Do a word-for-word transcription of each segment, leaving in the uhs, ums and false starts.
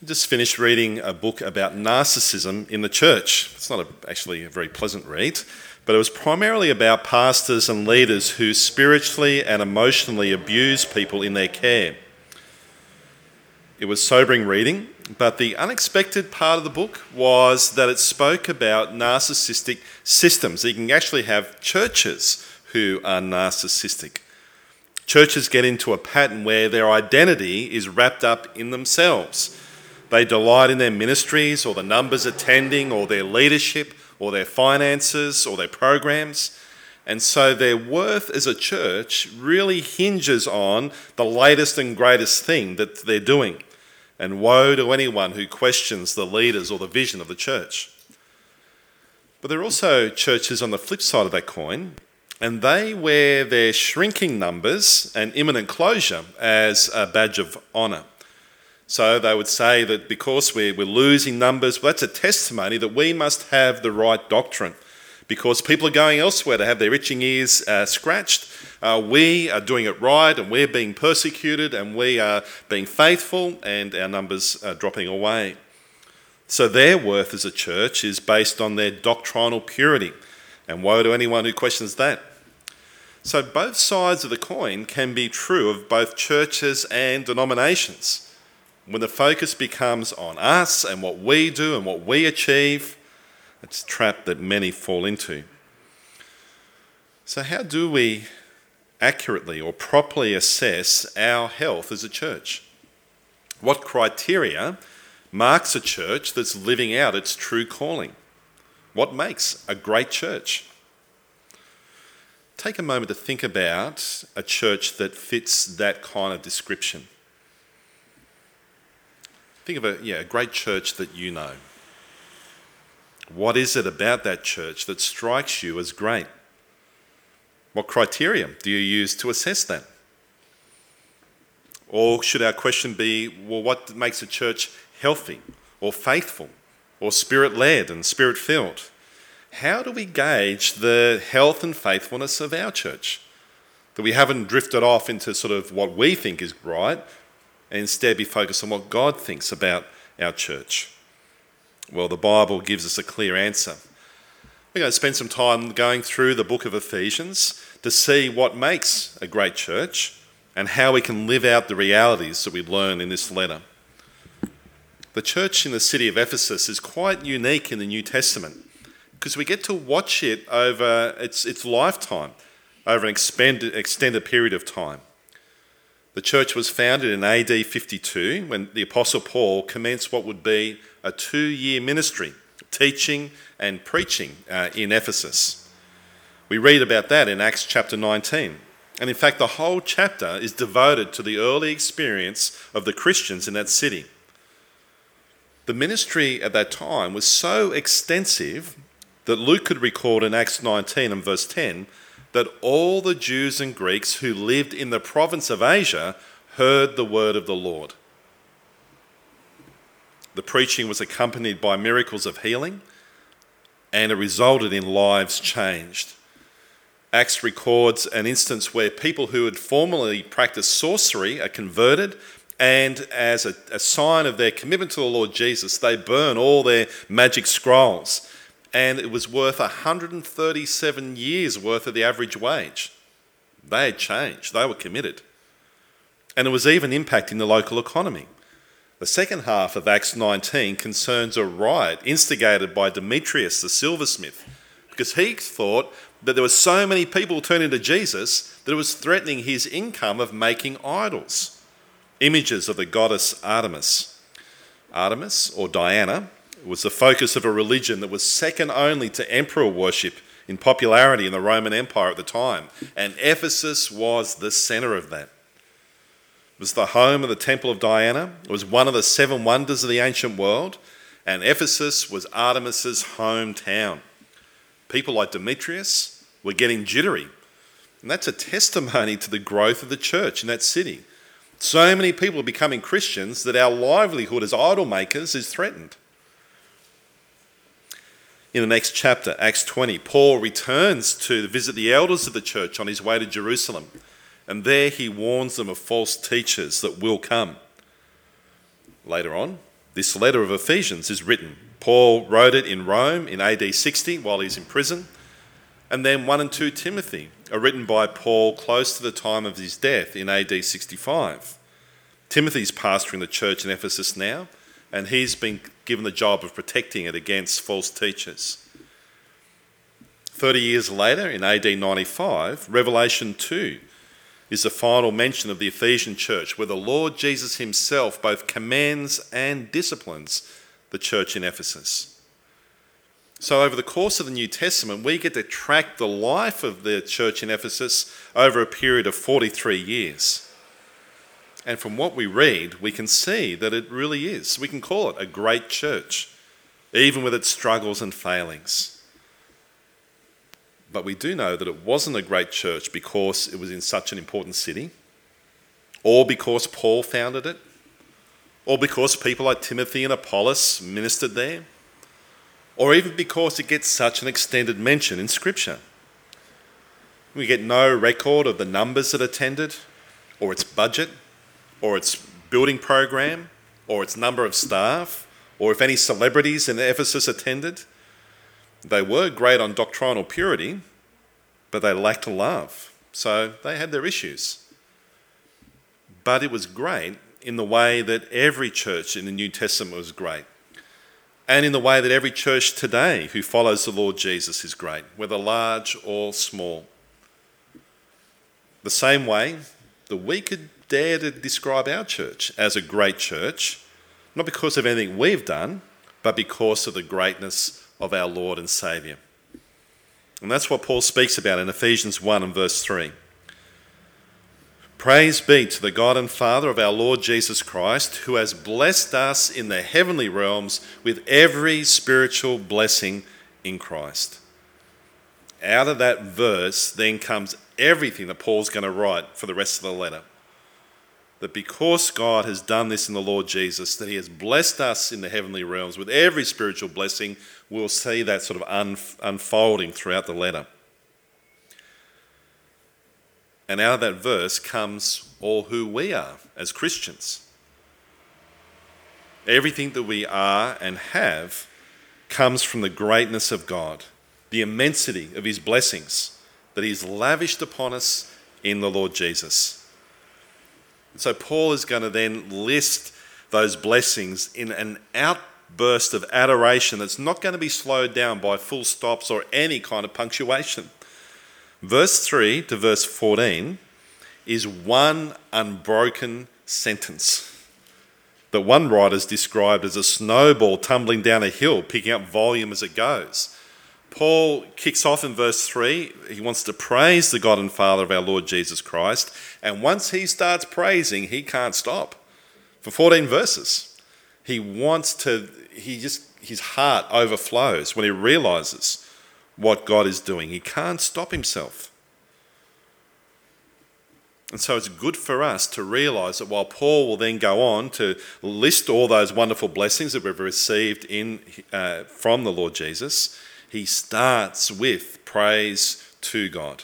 I just finished reading a book about narcissism in the church. It's not a, actually a very pleasant read, but it was primarily about pastors and leaders who spiritually and emotionally abuse people in their care. It was sobering reading, but the unexpected part of the book was that it spoke about narcissistic systems. You can actually have churches who are narcissistic. Churches get into a pattern where their identity is wrapped up in themselves. They delight in their ministries or the numbers attending or their leadership or their finances or their programs. And so their worth as a church really hinges on the latest and greatest thing that they're doing. And woe to anyone who questions the leaders or the vision of the church. But there are also churches on the flip side of that coin, and they wear their shrinking numbers and imminent closure as a badge of honour. So they would say that because we're, we're losing numbers, well, that's a testimony that we must have the right doctrine. Because people are going elsewhere to have their itching ears uh, scratched, uh, we are doing it right and we're being persecuted and we are being faithful and our numbers are dropping away. So their worth as a church is based on their doctrinal purity, and woe to anyone who questions that. So both sides of the coin can be true of both churches and denominations. When the focus becomes on us and what we do and what we achieve, it's a trap that many fall into. So how do we accurately or properly assess our health as a church? What criteria marks a church that's living out its true calling? What makes a great church? Take a moment to think about a church that fits that kind of description. Think of a, yeah, a great church that you know. What is it about that church that strikes you as great? What criteria do you use to assess that? Or should our question be, well, what makes a church healthy or faithful or spirit-led and spirit-filled? How do we gauge the health and faithfulness of our church? That we haven't drifted off into sort of what we think is right, and instead be focused on what God thinks about our church? Well, the Bible gives us a clear answer. We're going to spend some time going through the book of Ephesians to see what makes a great church and how we can live out the realities that we learn in this letter. The church in the city of Ephesus is quite unique in the New Testament because we get to watch it over its, its lifetime, over an expanded, extended period of time. The church was founded in A D fifty-two when the Apostle Paul commenced what would be a two-year ministry, teaching and preaching uh, in Ephesus. We read about that in Acts chapter nineteen. And in fact, the whole chapter is devoted to the early experience of the Christians in that city. The ministry at that time was so extensive that Luke could record in Acts nineteen and verse ten that all the Jews and Greeks who lived in the province of Asia heard the word of the Lord. The preaching was accompanied by miracles of healing, and it resulted in lives changed. Acts records an instance where people who had formerly practiced sorcery are converted, and as a, a sign of their commitment to the Lord Jesus, they burn all their magic scrolls. And it was worth one hundred thirty-seven years worth of the average wage. They had changed. They were committed. And it was even impacting the local economy. The second half of Acts nineteen concerns a riot instigated by Demetrius the silversmith, because he thought that there were so many people turning to Jesus that it was threatening his income of making idols, images of the goddess Artemis. Artemis, or Diana, was the focus of a religion that was second only to emperor worship in popularity in the Roman Empire at the time, and Ephesus was the centre of that. It was the home of the Temple of Diana. It was one of the seven wonders of the ancient world, and Ephesus was Artemis's hometown. People like Demetrius were getting jittery, and that's a testimony to the growth of the church in that city. So many people are becoming Christians that our livelihood as idol makers is threatened. In the next chapter, Acts twenty, Paul returns to visit the elders of the church on his way to Jerusalem, and there he warns them of false teachers that will come. Later on, This letter of Ephesians is written. Paul wrote it in Rome in A D sixty while he's in prison. And then one and two Timothy are written by Paul close to the time of his death in A D sixty-five. Timothy's pastoring the church in Ephesus now, and he's been given the job of protecting it against false teachers. Thirty years later, in A D ninety-five, Revelation two is the final mention of the Ephesian church, where the Lord Jesus himself both commands and disciplines the church in Ephesus. So over the course of the New Testament, we get to track the life of the church in Ephesus over a period of forty-three years. And from what we read, we can see that it really is. We can call it a great church, even with its struggles and failings. But we do know that it wasn't a great church because it was in such an important city, or because Paul founded it, or because people like Timothy and Apollos ministered there, or even because it gets such an extended mention in Scripture. We get no record of the numbers that attended, or its budget, or its building program, or its number of staff, or if any celebrities in Ephesus attended. They were great on doctrinal purity, but they lacked love, so they had their issues. But it was great in the way that every church in the New Testament was great, and in the way that every church today who follows the Lord Jesus is great, whether large or small. The same way that we could dare to describe our church as a great church, not because of anything we've done, but because of the greatness of our Lord and Saviour. And that's what Paul speaks about in Ephesians one and verse three. Praise be to the God and Father of our Lord Jesus Christ, who has blessed us in the heavenly realms with every spiritual blessing in Christ. Out of that verse then comes everything that Paul's going to write for the rest of the letter. That because God has done this in the Lord Jesus, that he has blessed us in the heavenly realms with every spiritual blessing, we'll see that sort of un- unfolding throughout the letter. And out of that verse comes all who we are as Christians. Everything that we are and have comes from the greatness of God, the immensity of his blessings that he's lavished upon us in the Lord Jesus. So Paul is going to then list those blessings in an outburst of adoration that's not going to be slowed down by full stops or any kind of punctuation. Verse three to verse fourteen is one unbroken sentence that one writer's described as a snowball tumbling down a hill, picking up volume as it goes. Paul kicks off in verse three. He wants to praise the God and Father of our Lord Jesus Christ. And once he starts praising, he can't stop. For fourteen verses, he wants to, he just, his heart overflows when he realizes what God is doing. He can't stop himself. And so it's good for us to realize that while Paul will then go on to list all those wonderful blessings that we've received in uh, from the Lord Jesus, he starts with praise to God.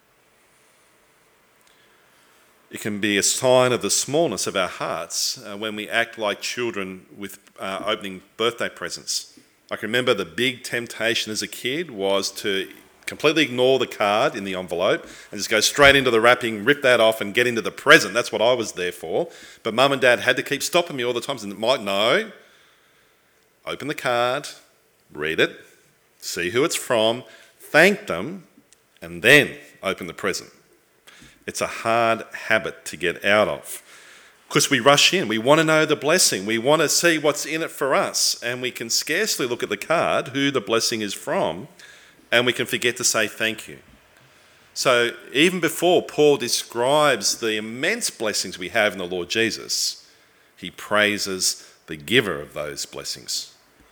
It can be a sign of the smallness of our hearts uh, when we act like children with uh, opening birthday presents. I can remember the big temptation as a kid was to completely ignore the card in the envelope and just go straight into the wrapping, rip that off and get into the present. That's what I was there for. But mum and dad had to keep stopping me all the time. And Mike, no, open the card, read it, see who it's from, thank them, and then open the present. It's a hard habit to get out of because we rush in. We want to know the blessing. We want to see what's in it for us, and we can scarcely look at the card, who the blessing is from, and we can forget to say thank you. So even before Paul describes the immense blessings we have in the Lord Jesus, he praises the giver of those blessings.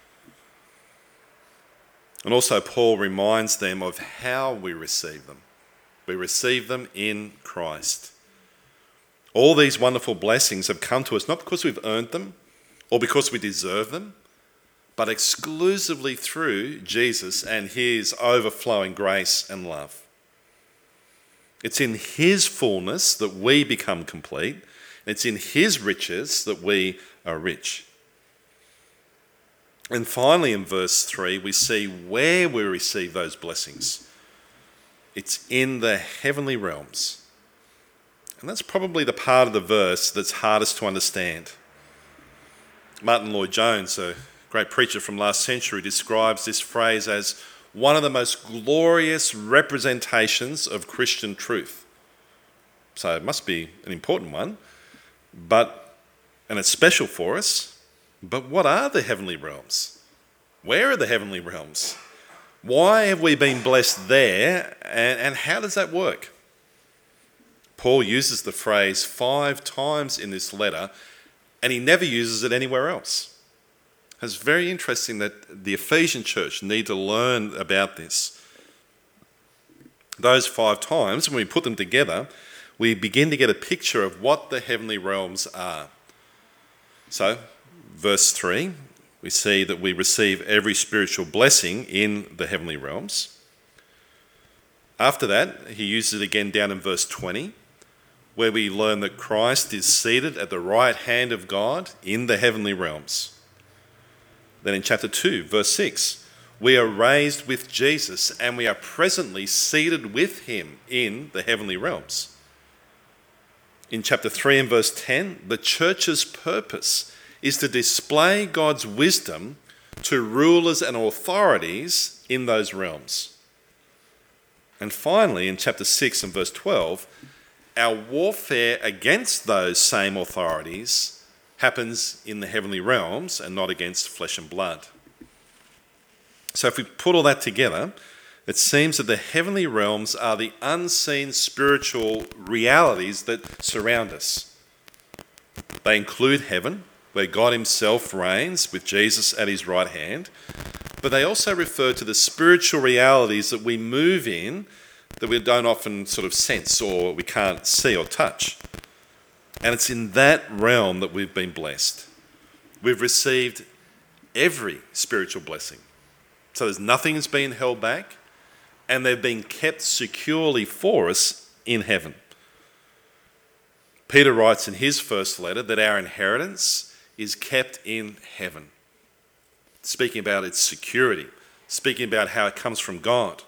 And also Paul reminds them of how we receive them. We receive them in Christ. All these wonderful blessings have come to us not because we've earned them or because we deserve them, but exclusively through Jesus and his overflowing grace and love. It's in his fullness that we become complete. It's in his riches that we are rich. And finally, in verse three, we see where we receive those blessings. It's in the heavenly realms. And that's probably the part of the verse that's hardest to understand. Martin Lloyd-Jones, a great preacher from last century, describes this phrase as one of the most glorious representations of Christian truth. So it must be an important one, but and it's special for us. But what are the heavenly realms? Where are the heavenly realms? Why have we been blessed there, and, and how does that work? Paul uses the phrase five times in this letter, and he never uses it anywhere else. It's very interesting that the Ephesian church need to learn about this. Those five times, when we put them together, we begin to get a picture of what the heavenly realms are. So, verse three, we see that we receive every spiritual blessing in the heavenly realms. After that, he uses it again down in verse twenty, where we learn that Christ is seated at the right hand of God in the heavenly realms. Then in chapter two, verse six, we are raised with Jesus and we are presently seated with him in the heavenly realms. In chapter three and verse ten, the church's purpose is to display God's wisdom to rulers and authorities in those realms. And finally, in chapter six and verse twelve, our warfare against those same authorities happens in the heavenly realms and not against flesh and blood. So if we put all that together, it seems that the heavenly realms are the unseen spiritual realities that surround us. They include heaven, where God himself reigns with Jesus at his right hand, but they also refer to the spiritual realities that we move in that we don't often sort of sense or we can't see or touch. And it's in that realm that we've been blessed. We've received every spiritual blessing. So there's nothing that's been held back, and they've been kept securely for us in heaven. Peter writes in his first letter that our inheritance is kept in heaven, speaking about its security, speaking about how it comes from God.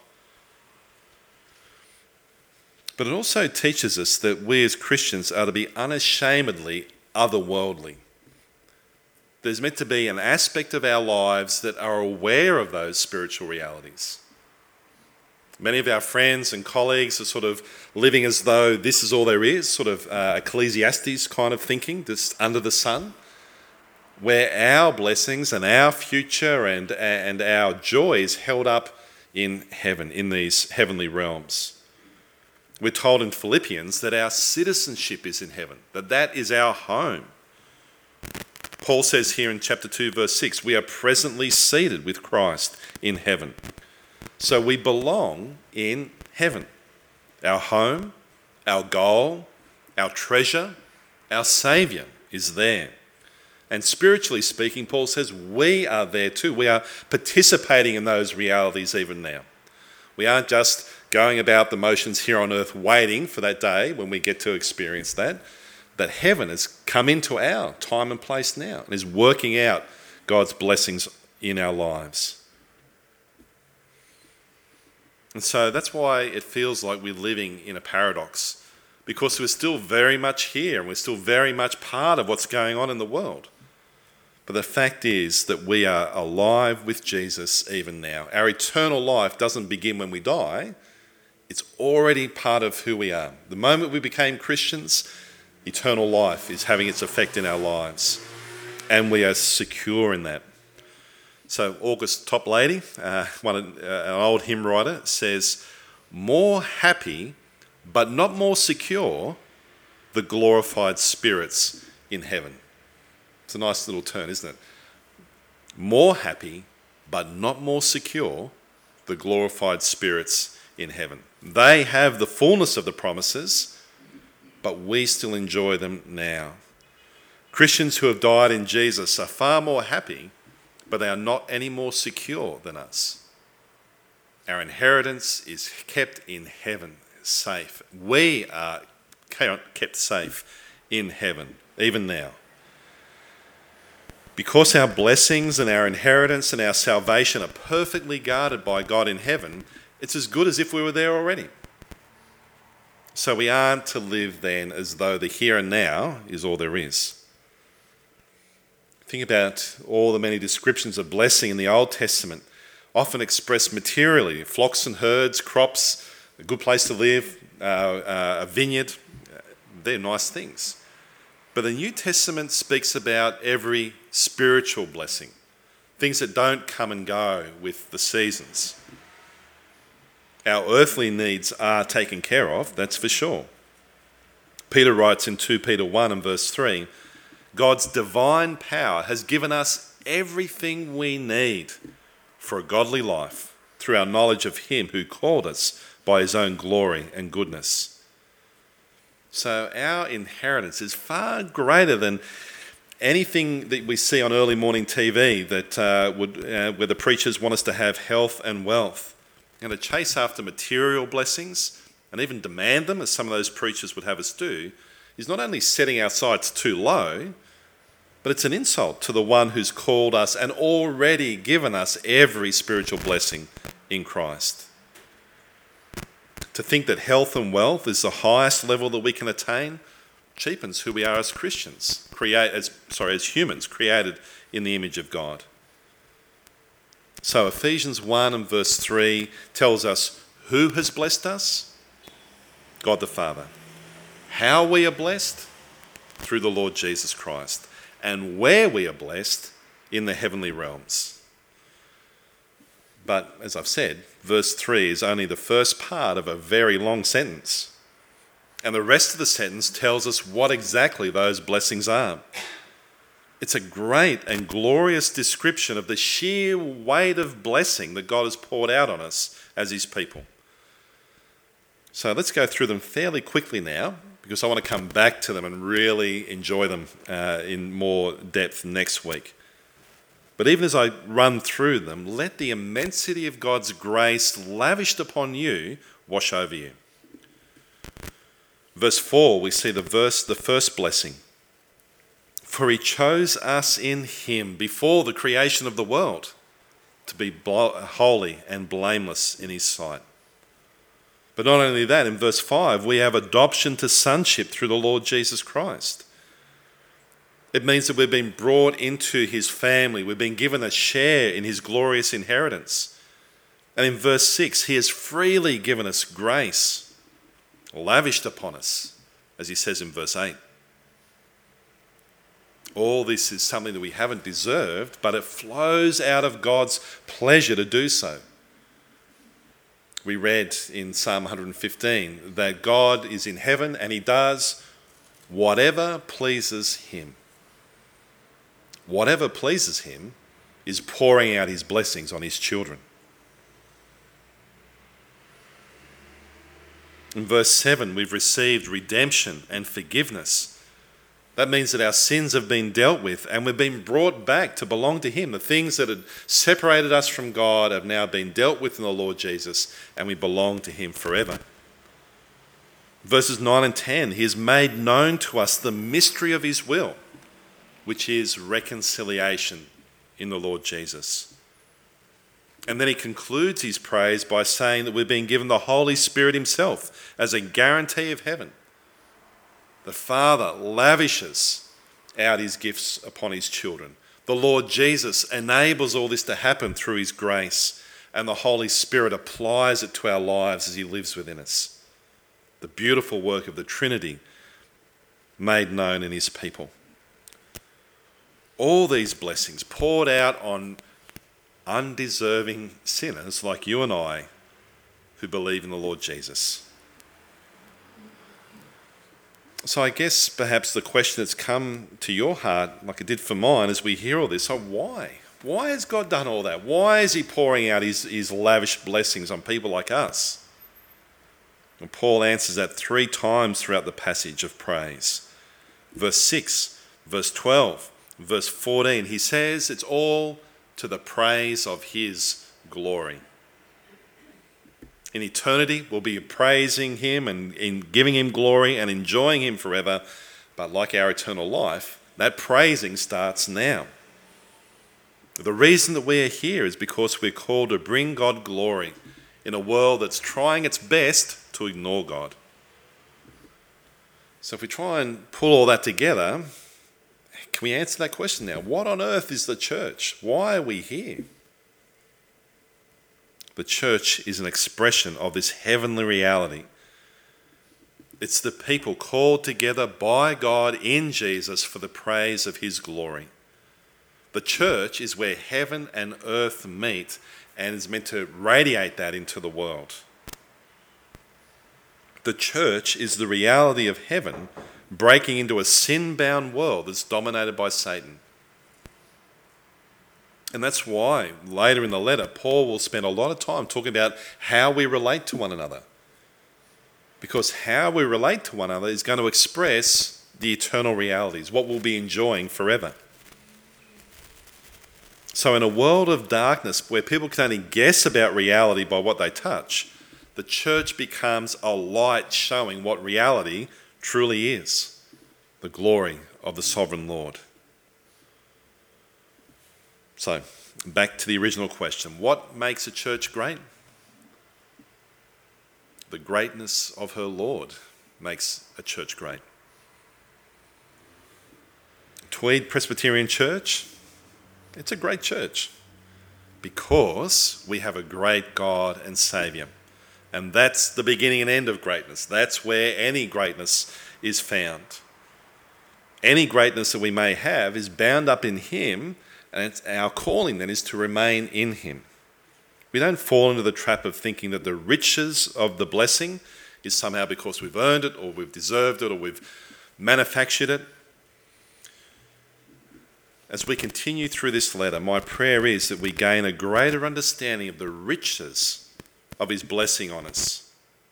But it also teaches us that we as Christians are to be unashamedly otherworldly. There's meant to be an aspect of our lives that are aware of those spiritual realities. Many of our friends and colleagues are sort of living as though this is all there is, sort of uh, Ecclesiastes kind of thinking, just under the sun, where our blessings and our future and, and our joy is held up in heaven, in these heavenly realms. We're told in Philippians that our citizenship is in heaven, that that is our home. Paul says here in chapter two, verse six, we are presently seated with Christ in heaven. So we belong in heaven. Our home, our goal, our treasure, our Saviour is there. And spiritually speaking, Paul says we are there too. We are participating in those realities even now. We aren't just going about the motions here on earth waiting for that day when we get to experience that. That heaven has come into our time and place now and is working out God's blessings in our lives. And so that's why it feels like we're living in a paradox, because we're still very much here and we're still very much part of what's going on in the world. But the fact is that we are alive with Jesus even now. Our eternal life doesn't begin when we die. It's already part of who we are. The moment we became Christians, eternal life is having its effect in our lives. And we are secure in that. So August Toplady, uh, one, uh, an old hymn writer, says, more happy, but not more secure, the glorified spirits in heaven. It's a nice little turn, isn't it? More happy, but not more secure, the glorified spirits in heaven. They have the fullness of the promises, but we still enjoy them now. Christians who have died in Jesus are far more happy, but they are not any more secure than us. Our inheritance is kept in heaven, safe. We are kept safe in heaven, even now. Because our blessings and our inheritance and our salvation are perfectly guarded by God in heaven, it's as good as if we were there already. So we aren't to live then as though the here and now is all there is. Think about all the many descriptions of blessing in the Old Testament, often expressed materially: flocks and herds, crops, a good place to live, uh, uh, a vineyard. They're nice things. But the New Testament speaks about every spiritual blessing, things that don't come and go with the seasons. Our earthly needs are taken care of, that's for sure. Peter writes in Second Peter one and verse three, God's divine power has given us everything we need for a godly life through our knowledge of him who called us by his own glory and goodness. So our inheritance is far greater than anything that we see on early morning T V that uh, would, uh, where the preachers want us to have health and wealth. And to chase after material blessings and even demand them, as some of those preachers would have us do, is not only setting our sights too low, but it's an insult to the one who's called us and already given us every spiritual blessing in Christ. To think that health and wealth is the highest level that we can attain cheapens who we are as Christians, create as sorry, as humans created in the image of God. So Ephesians one and verse three tells us who has blessed us? God the Father. How we are blessed? Through the Lord Jesus Christ. And where we are blessed? In the heavenly realms. But as I've said, verse three is only the first part of a very long sentence. And the rest of the sentence tells us what exactly those blessings are. It's a great and glorious description of the sheer weight of blessing that God has poured out on us as his people. So let's go through them fairly quickly now, because I want to come back to them and really enjoy them uh, in more depth next week. But even as I run through them, let the immensity of God's grace lavished upon you wash over you. Verse four, we see the verse, the first blessing. For he chose us in him before the creation of the world to be holy and blameless in his sight. But not only that, in verse five, we have adoption to sonship through the Lord Jesus Christ. It means that we've been brought into his family. We've been given a share in his glorious inheritance. And in verse six, he has freely given us grace, lavished upon us, as he says in verse eight. All this is something that we haven't deserved, but it flows out of God's pleasure to do so. We read in Psalm one fifteen that God is in heaven and he does whatever pleases him. Whatever pleases him is pouring out his blessings on his children. In verse seven, we've received redemption and forgiveness. That means that our sins have been dealt with and we've been brought back to belong to him. The things that had separated us from God have now been dealt with in the Lord Jesus, and we belong to him forever. Verses nine and ten, he has made known to us the mystery of his will, which is reconciliation in the Lord Jesus. And then he concludes his praise by saying that we've been given the Holy Spirit himself as a guarantee of heaven. The Father lavishes out his gifts upon his children. The Lord Jesus enables all this to happen through his grace, and the Holy Spirit applies it to our lives as he lives within us. The beautiful work of the Trinity made known in his people. All these blessings poured out on undeserving sinners like you and I who believe in the Lord Jesus. So I guess perhaps the question that's come to your heart, like it did for mine, as we hear all this, oh, why? Why has God done all that? Why is he pouring out his, his lavish blessings on people like us? And Paul answers that three times throughout the passage of praise. Verse six, verse twelve, verse fourteen, he says it's all to the praise of his glory. In eternity, we'll be praising him and in giving him glory and enjoying him forever. But like our eternal life, that praising starts now. The reason that we are here is because we're called to bring God glory in a world that's trying its best to ignore God. So if we try and pull all that together, can we answer that question now? What on earth is the church? Why are we here? The church is an expression of this heavenly reality. It's the people called together by God in Jesus for the praise of his glory. The church is where heaven and earth meet and is meant to radiate that into the world. The church is the reality of heaven breaking into a sin-bound world that's dominated by Satan. And that's why later in the letter, Paul will spend a lot of time talking about how we relate to one another. Because how we relate to one another is going to express the eternal realities, what we'll be enjoying forever. So in a world of darkness where people can only guess about reality by what they touch, the church becomes a light showing what reality truly is, the glory of the sovereign Lord. So, back to the original question. What makes a church great? The greatness of her Lord makes a church great. Tweed Presbyterian Church, it's a great church because we have a great God and Saviour. And that's the beginning and end of greatness. That's where any greatness is found. Any greatness that we may have is bound up in him, and it's our calling then is to remain in him. We don't fall into the trap of thinking that the riches of the blessing is somehow because we've earned it or we've deserved it or we've manufactured it. As we continue through this letter, my prayer is that we gain a greater understanding of the riches of his blessing on us.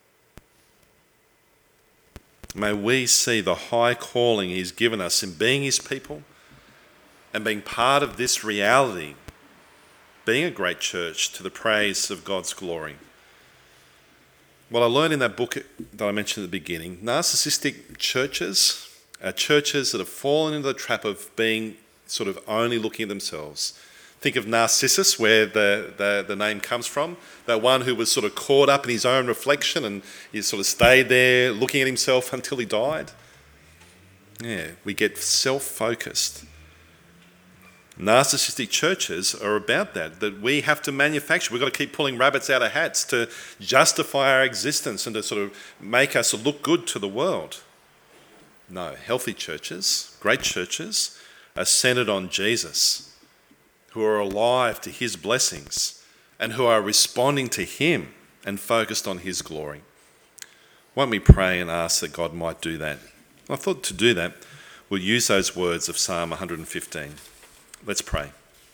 May we see the high calling he's given us in being his people and being part of this reality, being a great church to the praise of God's glory. What I learned in that book that I mentioned at the beginning, narcissistic churches are churches that have fallen into the trap of being sort of only looking at themselves. Think of Narcissus, where the, the, the name comes from, that one who was sort of caught up in his own reflection and he sort of stayed there looking at himself until he died. Yeah, we get self-focused. Narcissistic churches are about that, that we have to manufacture. We've got to keep pulling rabbits out of hats to justify our existence and to sort of make us look good to the world. No, healthy churches, great churches, are centred on Jesus, who are alive to his blessings and who are responding to him and focused on his glory. Won't we pray and ask that God might do that? I thought to do that, we'll use those words of Psalm one hundred fifteen. Let's pray.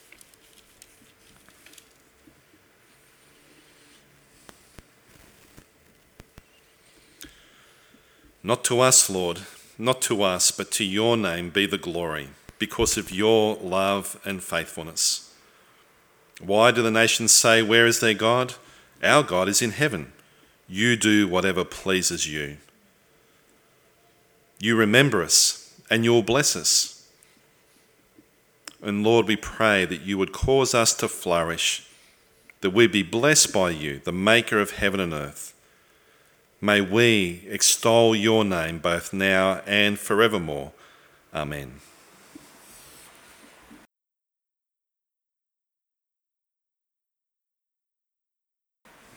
Not to us, Lord, not to us, but to your name be the glory, because of your love and faithfulness. Why do the nations say, where is their God? Our God is in heaven. You do whatever pleases you. You remember us and you will bless us. And Lord, we pray that you would cause us to flourish, that we be blessed by you, the maker of heaven and earth. May we extol your name both now and forevermore. Amen.